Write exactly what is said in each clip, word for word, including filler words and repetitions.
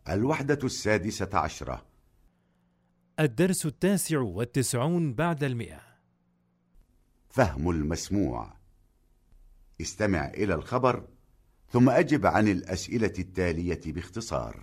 الوحدة السادسة عشرة. الدرس التاسع والتسعون بعد المئة. فهم المسموع. استمع إلى الخبر ثم أجب عن الأسئلة التالية باختصار.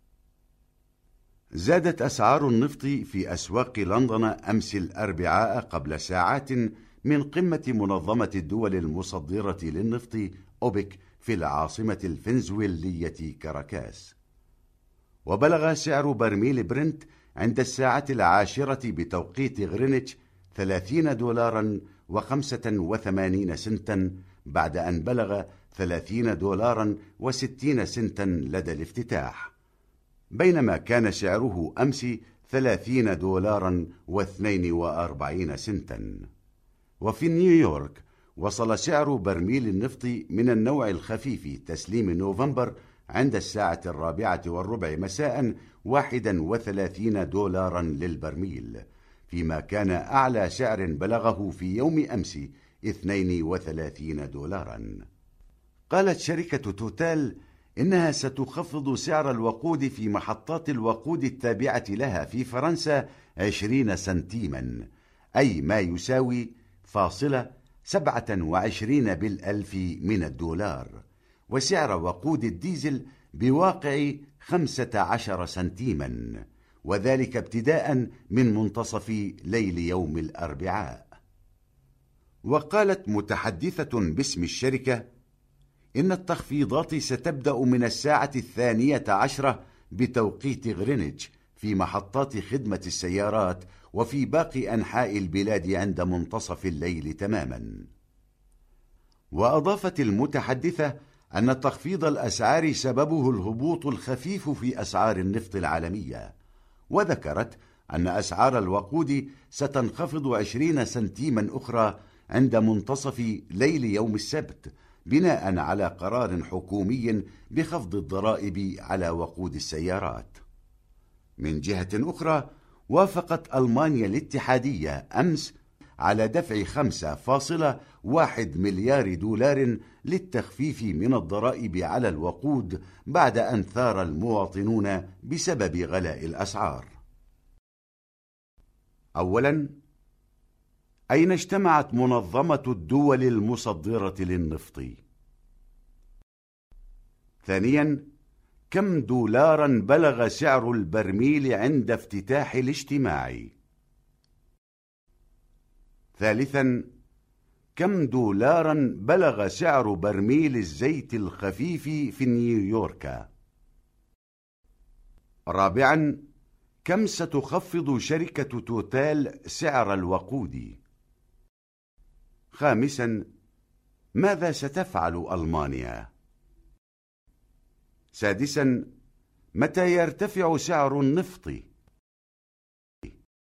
زادت أسعار النفط في أسواق لندن أمس الأربعاء قبل ساعات من قمة منظمة الدول المصدرة للنفط أوبك في العاصمة الفنزويلية كاراكاس، وبلغ سعر برميل برنت عند الساعة العاشرة بتوقيت غرينتش ثلاثين دولارا وخمسة وثمانين سنتا، بعد أن بلغ ثلاثين دولارا وستين سنتا لدى الافتتاح، بينما كان سعره أمس ثلاثين دولارا واثنين وأربعين سنتا. وفي نيويورك وصل سعر برميل النفط من النوع الخفيف تسليم نوفمبر عند الساعة الرابعة والربع مساء واحدا وثلاثين دولارا للبرميل، فيما كان أعلى سعر بلغه في يوم أمس اثنين وثلاثين دولارا. قالت شركة توتال إنها ستخفض سعر الوقود في محطات الوقود التابعة لها في فرنسا عشرين سنتيما، أي ما يساوي فاصلة سبعة وعشرين بالألف من الدولار، وسعر وقود الديزل بواقع خمسة عشر سنتيما، وذلك ابتداء من منتصف ليل يوم الأربعاء. وقالت متحدثة باسم الشركة إن التخفيضات ستبدأ من الساعة الثانية عشرة بتوقيت غرينتش في محطات خدمة السيارات وفي باقي أنحاء البلاد عند منتصف الليل تماما. وأضافت المتحدثة أن تخفيض الأسعار سببه الهبوط الخفيف في أسعار النفط العالمية، وذكرت أن أسعار الوقود ستنخفض عشرين سنتيما أخرى عند منتصف ليل يوم السبت، بناء على قرار حكومي بخفض الضرائب على وقود السيارات. من جهة أخرى، وافقت ألمانيا الاتحادية أمس على دفع خمسة فاصلة واحد مليار دولار للتخفيف من الضرائب على الوقود بعد أن ثار المواطنون بسبب غلاء الأسعار. أولا، أين اجتمعت منظمة الدول المصدرة للنفط؟ ثانيا، كم دولارا بلغ سعر البرميل عند افتتاح الاجتماع؟ ثالثا، كم دولارا بلغ سعر برميل الزيت الخفيف في نيويورك؟ رابعا، كم ستخفض شركة توتال سعر الوقود؟ خامسا، ماذا ستفعل ألمانيا؟ سادسا، متى يرتفع سعر النفط؟